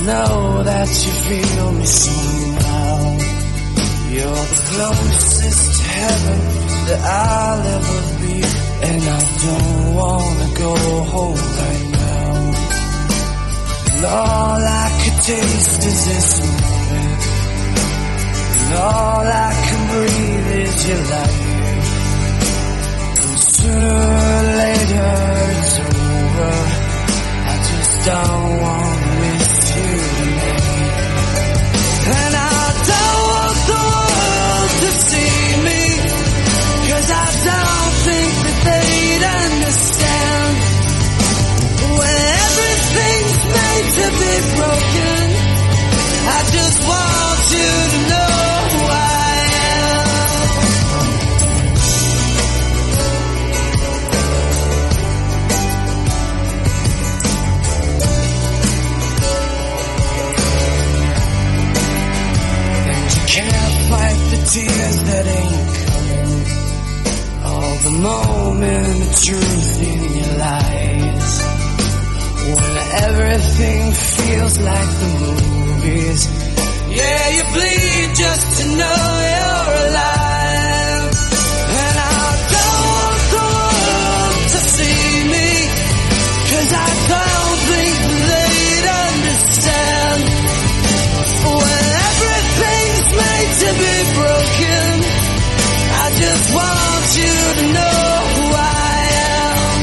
know that you feel me somehow. You're the closest to heaven that I'll ever be, and I don't wanna go home right now. And all I could taste is this moment, and all I can breathe is your light. And sooner or later it's over, I just don't wanna miss you tonight. And I don't want the world to see me, 'cause I don't think that they'd understand. When everything's made to be broken, I just want you to know who I am. And you can't fight the tears that ain't coming, all the moment of truth in your lies. When everything feels like the movies, yeah, you bleed just to know you're alive. And I don't want the world to see me, 'cause I don't think they'd understand. When everything's made to be broken, I just want you to know who I am.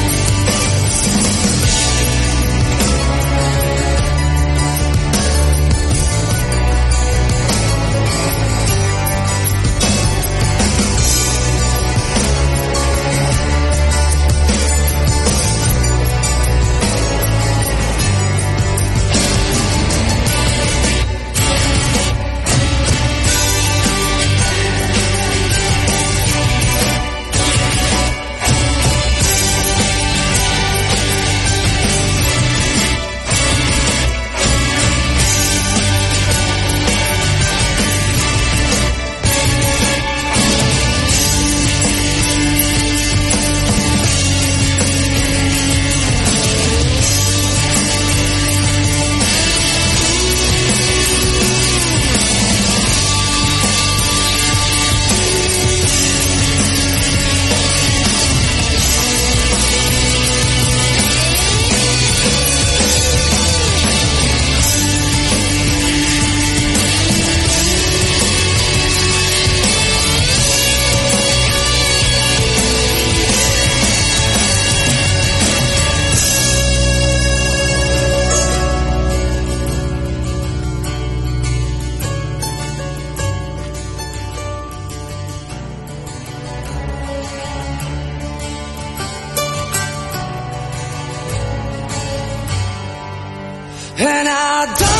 And I don't